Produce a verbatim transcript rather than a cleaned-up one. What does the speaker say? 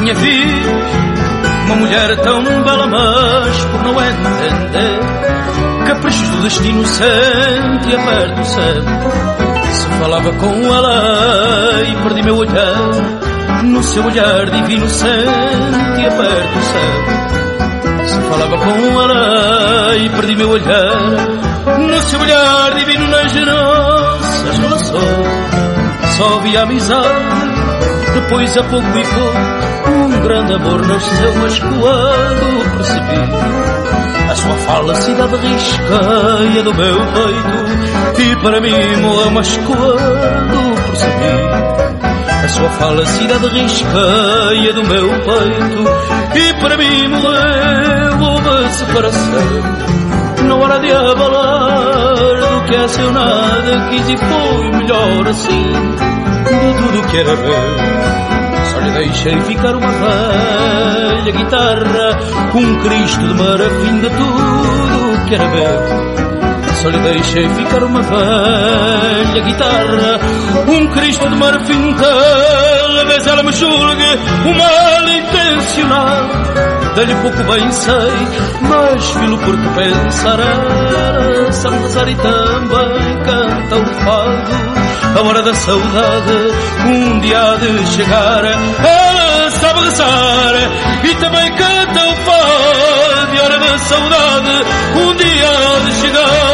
minha filha, uma mulher tão bela, mas por não entender caprichos do destino sente a perto do céu. Se falava com ela e perdi meu olhar, no seu olhar divino sente a perto do céu. Se falava com ela e perdi meu olhar, no seu olhar divino nas nossas relações só vi amizade. Depois a pouco e pouco um grande amor nasceu, mas quando percebi a sua falacidade risqueia do meu peito, e para mim morreu, mas quando percebi a sua falacidade risqueia do meu peito, e para mim morreu, houve separação. Não hora de abalar do que é seu nada, quis e foi melhor assim, de tudo que era bem. Só lhe deixei ficar uma velha guitarra, um Cristo de marfim, de tudo que era bem. Só lhe deixei ficar uma velha guitarra, um Cristo de marfim, talvez ela me julgue um mal intencionado. Dei-lhe pouco bem sei, mas filo porque pensar ela sabe rezar e também canta o fado. A hora da saudade um dia há de chegar, ela sabe rezar e também canta o fado. A hora da saudade um dia há de chegar.